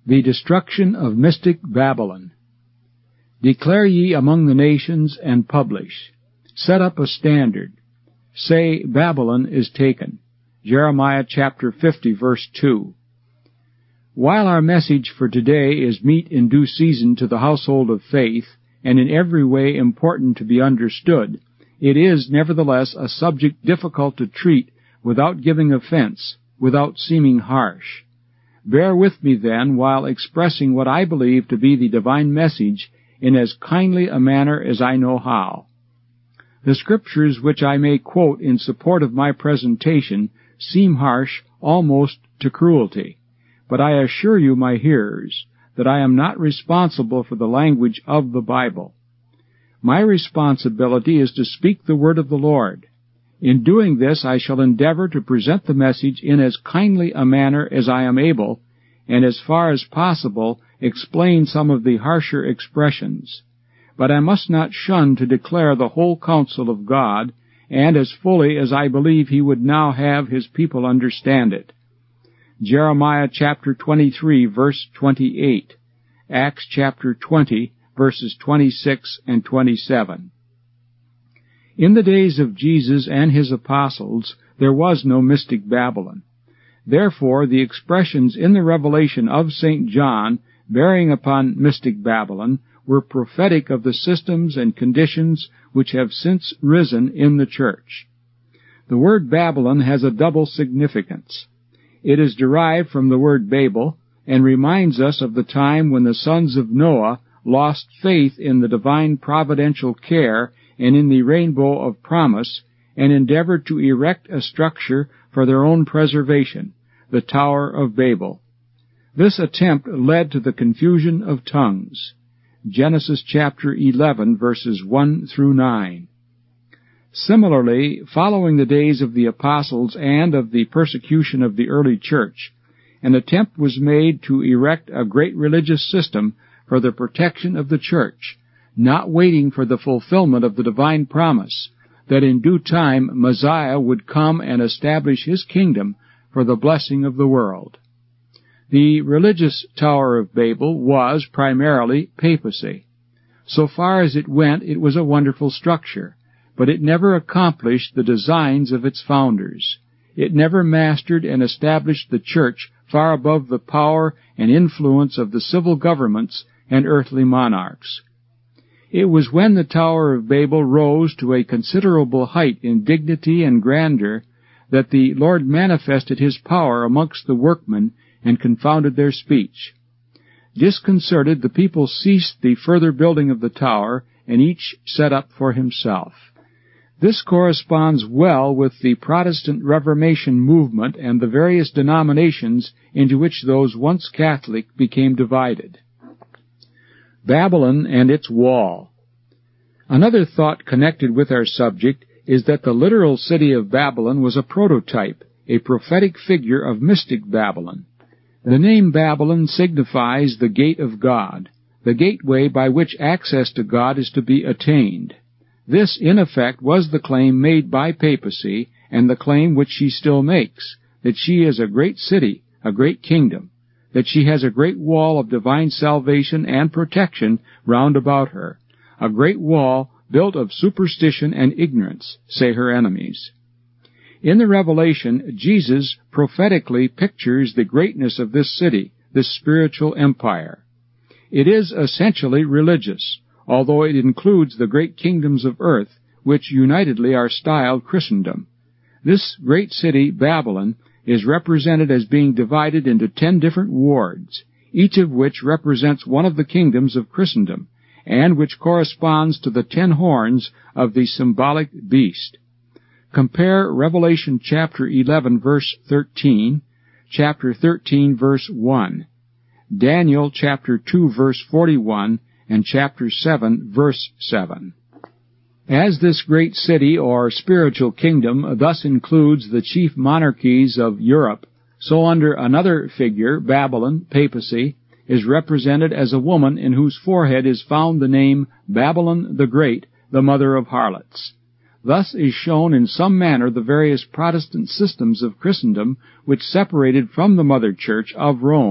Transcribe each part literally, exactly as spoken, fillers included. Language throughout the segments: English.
The destruction of mystic Babylon. Declare ye among the nations, and publish. Set up a standard. Say, Babylon is taken. Jeremiah chapter fifty, verse two. While our message for today is meet in due season to the household of faith, and in every way important to be understood, it is nevertheless a subject difficult to treat without giving offense, without seeming harsh. Bear with me, then, while expressing what I believe to be the divine message in as kindly a manner as I know how. The scriptures which I may quote in support of my presentation seem harsh almost to cruelty, but I assure you, my hearers, that I am not responsible for the language of the Bible. My responsibility is to speak the word of the Lord. In doing this, I shall endeavor to present the message in as kindly a manner as I am able, and as far as possible explain some of the harsher expressions. But I must not shun to declare the whole counsel of God, and as fully as I believe He would now have His people understand it. Jeremiah chapter twenty-three, verse twenty-eight. Acts chapter twenty, verses twenty-six and twenty-seven. In the days of Jesus and His apostles, there was no mystic Babylon. Therefore, the expressions in the revelation of Saint John bearing upon mystic Babylon were prophetic of the systems and conditions which have since risen in the church. The word Babylon has a double significance. It is derived from the word Babel, and reminds us of the time when the sons of Noah lost faith in the divine providential care and in the rainbow of promise, and endeavored to erect a structure for their own preservation, the Tower of Babel. This attempt led to the confusion of tongues. Genesis chapter eleven, verses one through nine. Similarly, following the days of the apostles and of the persecution of the early church, an attempt was made to erect a great religious system for the protection of the church, not waiting for the fulfillment of the divine promise that in due time Messiah would come and establish His kingdom for the blessing of the world. The religious Tower of Babel was primarily papacy. So far as it went, it was a wonderful structure, but it never accomplished the designs of its founders. It never mastered and established the church far above the power and influence of the civil governments and earthly monarchs. It was when the Tower of Babel rose to a considerable height in dignity and grandeur that the Lord manifested His power amongst the workmen and confounded their speech. Disconcerted, the people ceased the further building of the tower, and each set up for himself. This corresponds well with the Protestant Reformation movement and the various denominations into which those once Catholic became divided. Babylon and its wall. Another thought connected with our subject is that the literal city of Babylon was a prototype, a prophetic figure of mystic Babylon. The name Babylon signifies the gate of God, the gateway by which access to God is to be attained. This, in effect, was the claim made by papacy, and the claim which she still makes, that she is a great city, a great kingdom, that she has a great wall of divine salvation and protection round about her, a great wall built of superstition and ignorance, say her enemies. In the Revelation, Jesus prophetically pictures the greatness of this city, this spiritual empire. It is essentially religious, although it includes the great kingdoms of earth, which unitedly are styled Christendom. This great city, Babylon, is represented as being divided into ten different wards, each of which represents one of the kingdoms of Christendom, and which corresponds to the ten horns of the symbolic beast. Compare Revelation chapter eleven, verse thirteen, chapter thirteen, verse one, Daniel chapter two, verse forty-one, and chapter seven, verse seven. As this great city or spiritual kingdom thus includes the chief monarchies of Europe, so under another figure, Babylon, papacy, is represented as a woman in whose forehead is found the name Babylon the Great, the mother of harlots. Thus is shown in some manner the various Protestant systems of Christendom which separated from the Mother Church of Rome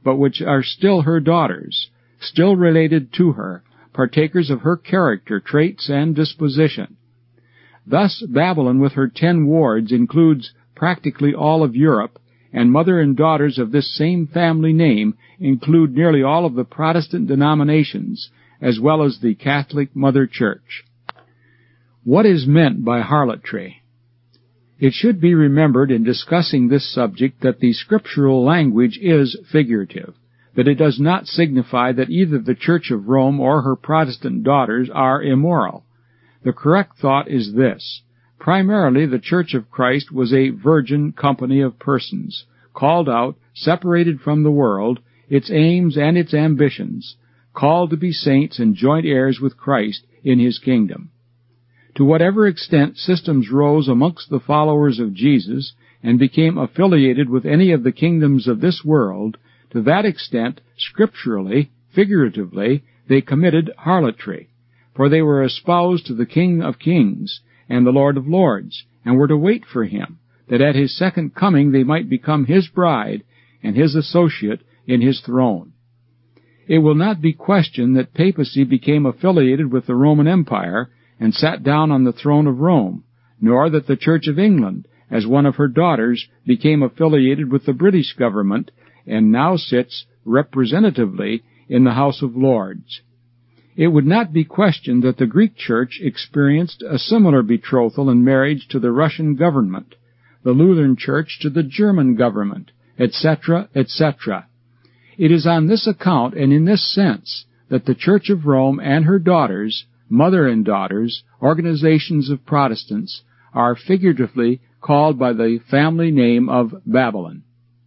but which are still her daughters, still related to her, partakers of her character, traits, and disposition. Thus Babylon with her ten wards includes practically all of Europe, and mother and daughters of this same family name include nearly all of the Protestant denominations, as well as the Catholic Mother Church. What is meant by harlotry? It should be remembered in discussing this subject that the scriptural language is figurative, that it does not signify that either the Church of Rome or her Protestant daughters are immoral. The correct thought is this: primarily the Church of Christ was a virgin company of persons, called out, separated from the world, its aims and its ambitions, called to be saints and joint heirs with Christ in His kingdom. To whatever extent systems rose amongst the followers of Jesus and became affiliated with any of the kingdoms of this world, to that extent, scripturally, figuratively, they committed harlotry, for they were espoused to the King of Kings and the Lord of Lords, and were to wait for Him, that at His second coming they might become His bride and His associate in His throne. It will not be questioned that papacy became affiliated with the Roman Empire and sat down on the throne of Rome, nor that the Church of England, as one of her daughters, became affiliated with the British government and now sits representatively in the House of Lords. It would not be questioned that the Greek Church experienced a similar betrothal and marriage to the Russian government, the Lutheran Church to the German government, et cetera, et cetera. It is on this account and in this sense that the Church of Rome and her daughters, mother and daughters, organizations of Protestants, are figuratively called by the family name of Babylon.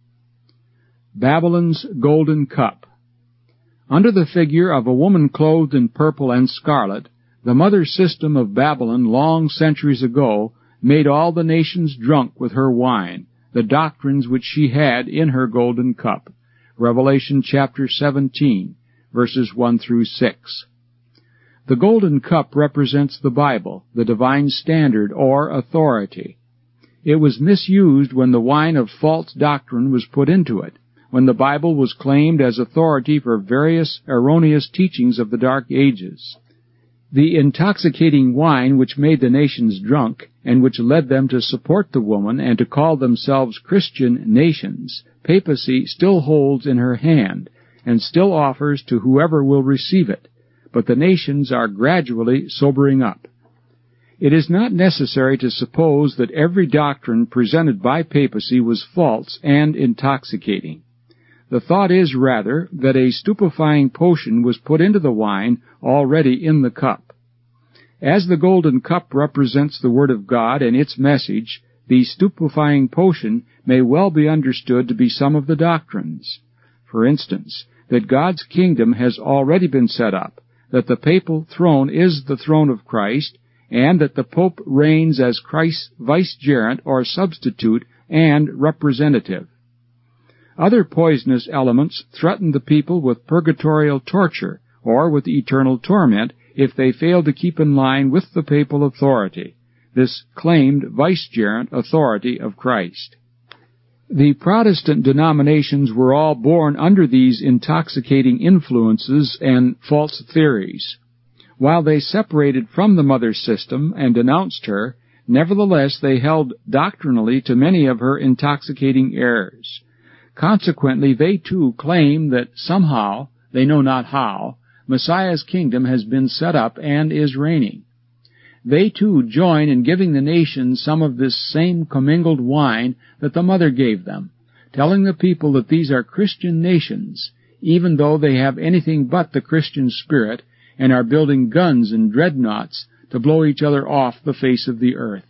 Babylon's Golden Cup. Under the figure of a woman clothed in purple and scarlet, the mother system of Babylon long centuries ago made all the nations drunk with her wine, the doctrines which she had in her golden cup. Revelation chapter seventeen, verses one through six. The golden cup represents the Bible, the divine standard or authority. It was misused when the wine of false doctrine was put into it, when the Bible was claimed as authority for various erroneous teachings of the Dark Ages. The intoxicating wine which made the nations drunk, and which led them to support the woman and to call themselves Christian nations, papacy still holds in her hand, and still offers to whoever will receive it, but the nations are gradually sobering up. It is not necessary to suppose that every doctrine presented by papacy was false and intoxicating. The thought is rather that a stupefying potion was put into the wine already in the cup. As the golden cup represents the Word of God and its message, the stupefying potion may well be understood to be some of the doctrines. For instance, that God's kingdom has already been set up, that the papal throne is the throne of Christ, and that the Pope reigns as Christ's vicegerent or substitute and representative. Other poisonous elements threaten the people with purgatorial torture or with eternal torment if they fail to keep in line with the papal authority, this claimed vicegerent authority of Christ. The Protestant denominations were all born under these intoxicating influences and false theories. While they separated from the mother system and denounced her, nevertheless they held doctrinally to many of her intoxicating errors. Consequently, they too claim that somehow, they know not how, Messiah's kingdom has been set up and is reigning. They too join in giving the nations some of this same commingled wine that the mother gave them, telling the people that these are Christian nations, even though they have anything but the Christian spirit and are building guns and dreadnoughts to blow each other off the face of the earth.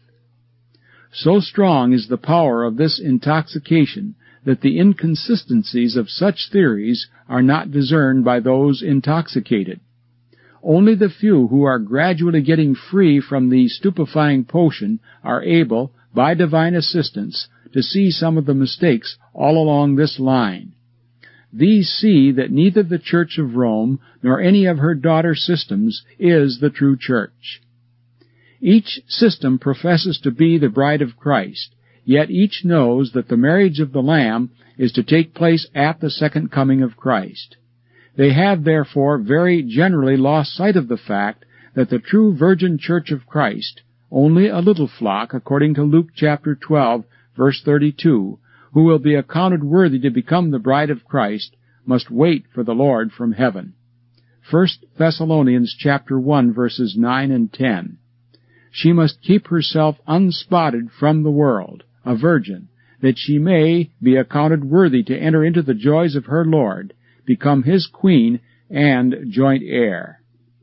So strong is the power of this intoxication that the inconsistencies of such theories are not discerned by those intoxicated. Only the few who are gradually getting free from the stupefying potion are able, by divine assistance, to see some of the mistakes all along this line. These see that neither the Church of Rome nor any of her daughter systems is the true church. Each system professes to be the bride of Christ, Yet each knows that the marriage of the Lamb is to take place at the second coming of Christ. They have, therefore, very generally lost sight of the fact that the true virgin church of Christ, only a little flock, according to Luke chapter twelve, verse thirty-two, who will be accounted worthy to become the bride of Christ, must wait for the Lord from heaven. First Thessalonians chapter one, verses nine and ten. She must keep herself unspotted from the world, a virgin, that she may be accounted worthy to enter into the joys of her Lord, become his queen and joint heir.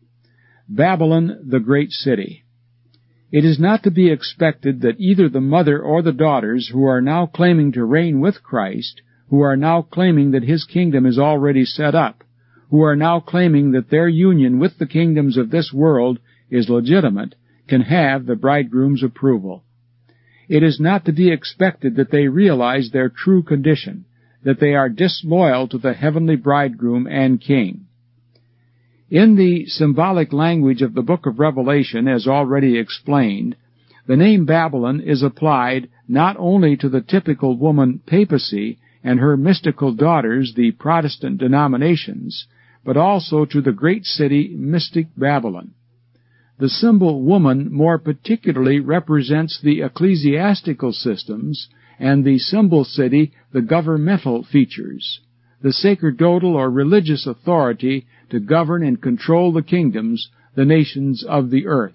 Babylon, the great city. It is not to be expected that either the mother or the daughters who are now claiming to reign with Christ, who are now claiming that his kingdom is already set up, who are now claiming that their union with the kingdoms of this world is legitimate, can have the bridegroom's approval. It is not to be expected that they realize their true condition, that they are disloyal to the heavenly bridegroom and king. In the symbolic language of the book of Revelation, as already explained, the name Babylon is applied not only to the typical woman papacy and her mystical daughters, the Protestant denominations, but also to the great city, mystic Babylon. The symbol woman more particularly represents the ecclesiastical systems, and the symbol city the governmental features, the sacerdotal or religious authority to govern and control the kingdoms, the nations of the earth.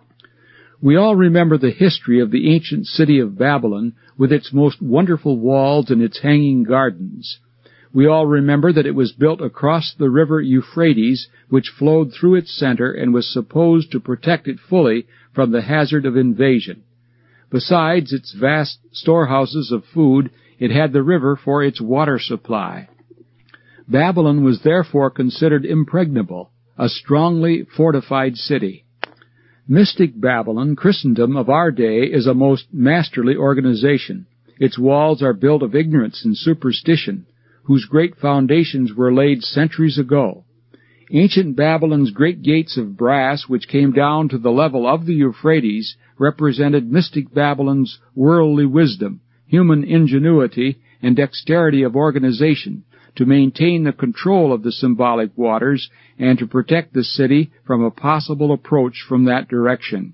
We all remember the history of the ancient city of Babylon with its most wonderful walls and its hanging gardens. We all remember that it was built across the river Euphrates, which flowed through its center and was supposed to protect it fully from the hazard of invasion. Besides its vast storehouses of food, it had the river for its water supply. Babylon was therefore considered impregnable, a strongly fortified city. Mystic Babylon, Christendom of our day, is a most masterly organization. Its walls are built of ignorance and superstition, whose great foundations were laid centuries ago. Ancient Babylon's great gates of brass, which came down to the level of the Euphrates, represented mystic Babylon's worldly wisdom, human ingenuity, and dexterity of organization to maintain the control of the symbolic waters and to protect the city from a possible approach from that direction.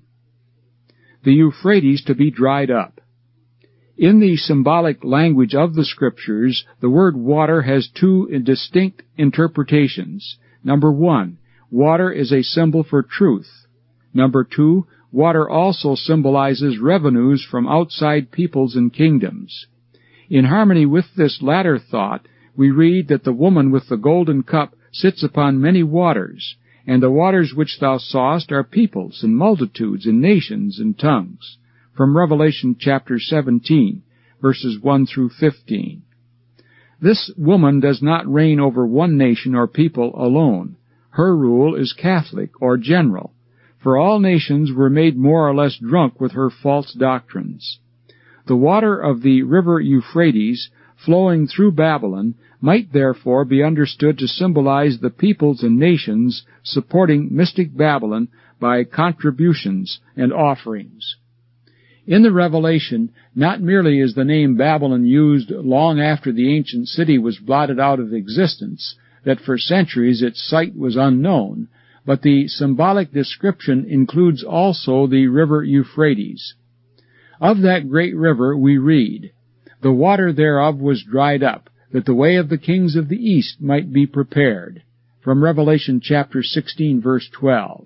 The Euphrates to be dried up. In the symbolic language of the Scriptures, the word water has two distinct interpretations. Number one, water is a symbol for truth. Number two, water also symbolizes revenues from outside peoples and kingdoms. In harmony with this latter thought, we read that the woman with the golden cup sits upon many waters, and the waters which thou sawest are peoples and multitudes and nations and tongues. From Revelation chapter seventeen, verses one through fifteen. This woman does not reign over one nation or people alone. Her rule is Catholic or general, for all nations were made more or less drunk with her false doctrines. The water of the river Euphrates, flowing through Babylon, might therefore be understood to symbolize the peoples and nations supporting mystic Babylon by contributions and offerings. In the Revelation, not merely is the name Babylon used long after the ancient city was blotted out of existence, that for centuries its site was unknown, but the symbolic description includes also the river Euphrates. Of that great river we read, "The water thereof was dried up, that the way of the kings of the east might be prepared." From Revelation chapter sixteen, verse twelve.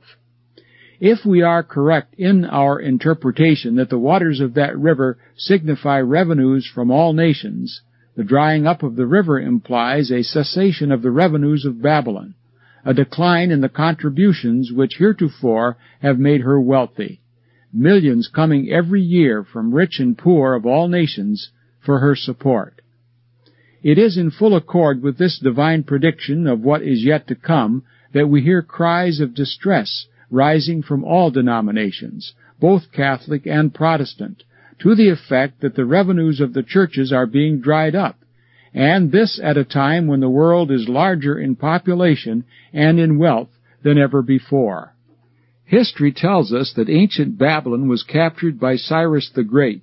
If we are correct in our interpretation that the waters of that river signify revenues from all nations, the drying up of the river implies a cessation of the revenues of Babylon, a decline in the contributions which heretofore have made her wealthy, millions coming every year from rich and poor of all nations for her support. It is in full accord with this divine prediction of what is yet to come that we hear cries of distress rising from all denominations, both Catholic and Protestant, to the effect that the revenues of the churches are being dried up, and this at a time when the world is larger in population and in wealth than ever before. History tells us that ancient Babylon was captured by Cyrus the Great,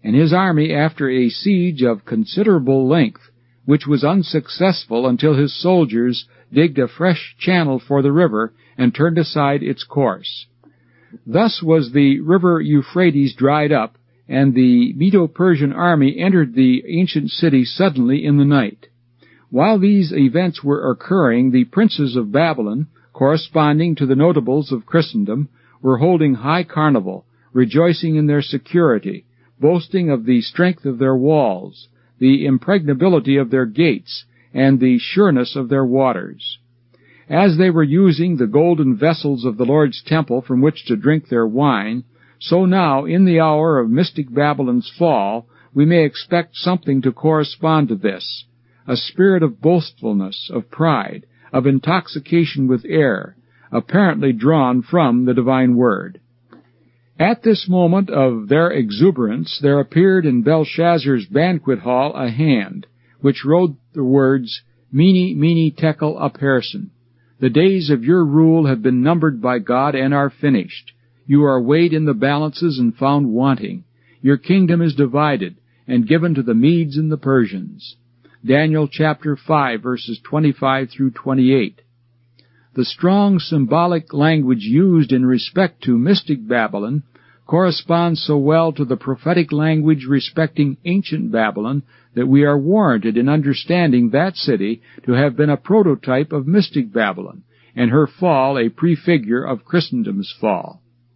and his army, after a siege of considerable length, which was unsuccessful until his soldiers digged a fresh channel for the river and turned aside its course. Thus was the river Euphrates dried up, and the Medo-Persian army entered the ancient city suddenly in the night. While these events were occurring, the princes of Babylon, corresponding to the notables of Christendom, were holding high carnival, rejoicing in their security, boasting of the strength of their walls, the impregnability of their gates, and the sureness of their waters. As they were using the golden vessels of the Lord's temple from which to drink their wine, so now, in the hour of mystic Babylon's fall, we may expect something to correspond to this, a spirit of boastfulness, of pride, of intoxication with air, apparently drawn from the divine word. At this moment of their exuberance, there appeared in Belshazzar's banquet hall a hand, which wrote the words, Mene, Mene, Tekel, Upharsin. The days of your rule have been numbered by God and are finished. You are weighed in the balances and found wanting. Your kingdom is divided and given to the Medes and the Persians. Daniel chapter five, verses twenty-five through twenty-eight. The strong symbolic language used in respect to mystic Babylon corresponds so well to the prophetic language respecting ancient Babylon that we are warranted in understanding that city to have been a prototype of mystic Babylon, and her fall a prefigure of Christendom's fall.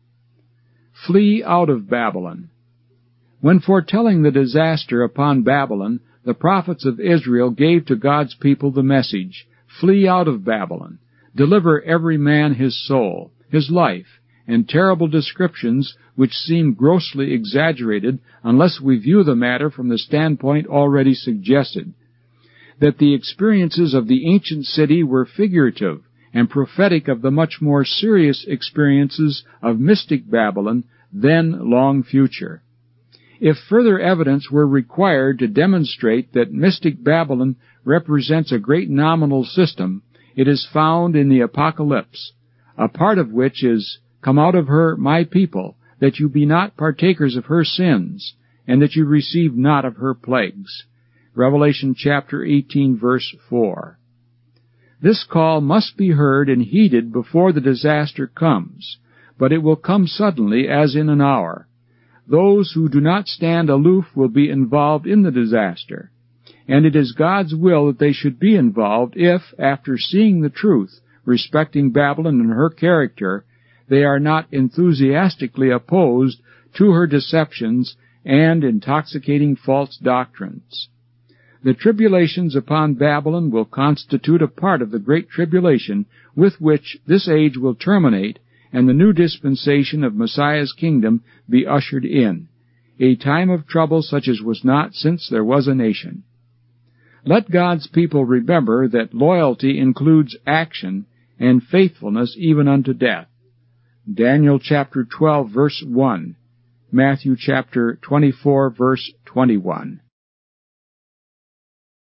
Flee out of Babylon. When foretelling the disaster upon Babylon, the prophets of Israel gave to God's people the message, Flee out of Babylon. Deliver every man his soul, his life, and terrible descriptions which seem grossly exaggerated unless we view the matter from the standpoint already suggested, that the experiences of the ancient city were figurative and prophetic of the much more serious experiences of mystic Babylon, then long future. If further evidence were required to demonstrate that mystic Babylon represents a great nominal system, it is found in the Apocalypse, a part of which is, Come out of her, my people, that you be not partakers of her sins, and that you receive not of her plagues. Revelation chapter eighteen, verse four. This call must be heard and heeded before the disaster comes, but it will come suddenly as in an hour. Those who do not stand aloof will be involved in the disaster, and it is God's will that they should be involved if, after seeing the truth respecting Babylon and her character, they are not enthusiastically opposed to her deceptions and intoxicating false doctrines. The tribulations upon Babylon will constitute a part of the great tribulation with which this age will terminate and the new dispensation of Messiah's kingdom be ushered in, a time of trouble such as was not since there was a nation. Let God's people remember that loyalty includes action and faithfulness even unto death. Daniel chapter twelve, verse one, Matthew chapter twenty-four, verse twenty-one.